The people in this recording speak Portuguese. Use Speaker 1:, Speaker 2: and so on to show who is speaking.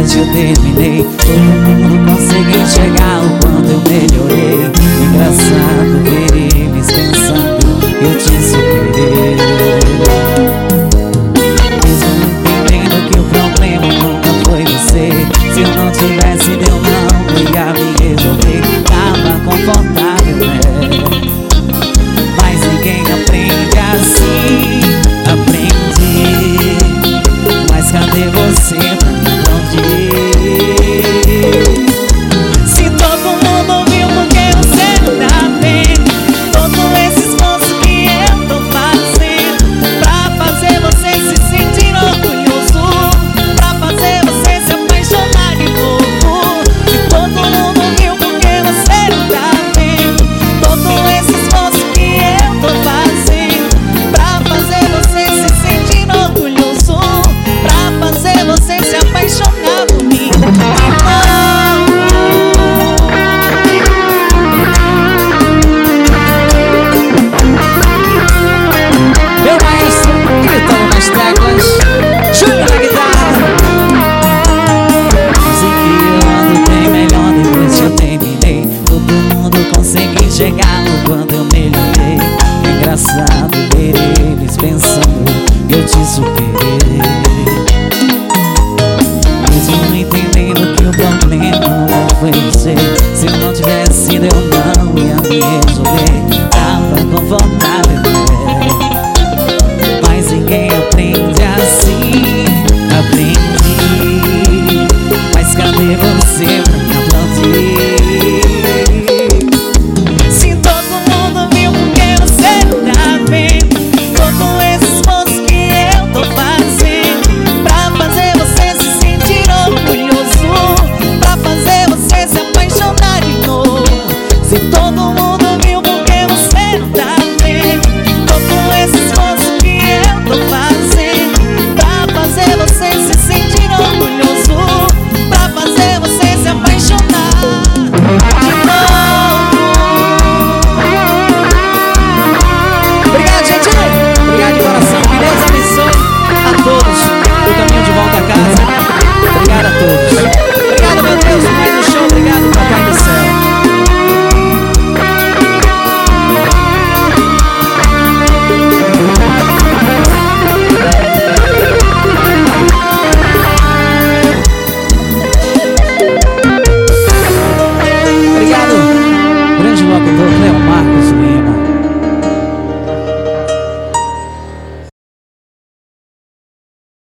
Speaker 1: depois que eu terminei. Todo mundo conseguiu enxergar o quanto eu melhorei. Engraçado ver eles pensando que eu te superei, mesmo entendendo que o problema nunca foi você. Se eu não tivesse, eu não ia me resolver. Tava confortável, né? Mas ninguém aprende assim. Aprendi, mas cadê você pra me aplaudir? Se todo mundo viu porque você não tá bem, todo esse esforço que eu tô fazendo pra fazer você se sentir orgulhoso, pra fazer você se apaixonar de novo. Se todo mundo viu porque você não tá bem, todo esse esforço que eu tô fazendo pra fazer você se sentir orgulhoso, pra fazer você se apaixonar por mim. Meu maestro gritando nas teclas, Júnior na guitarra. Dizem que eu ando bem melhor depois que eu terminei. Todo mundo consegue enxergar o quanto eu melhorei. É engraçado ver eles pensando que eu te superei, mesmo entendendo que o problema não foi você. Se eu não tivesse sido, eu não ia me resolver. Tava confortável, né? Mas ninguém aprende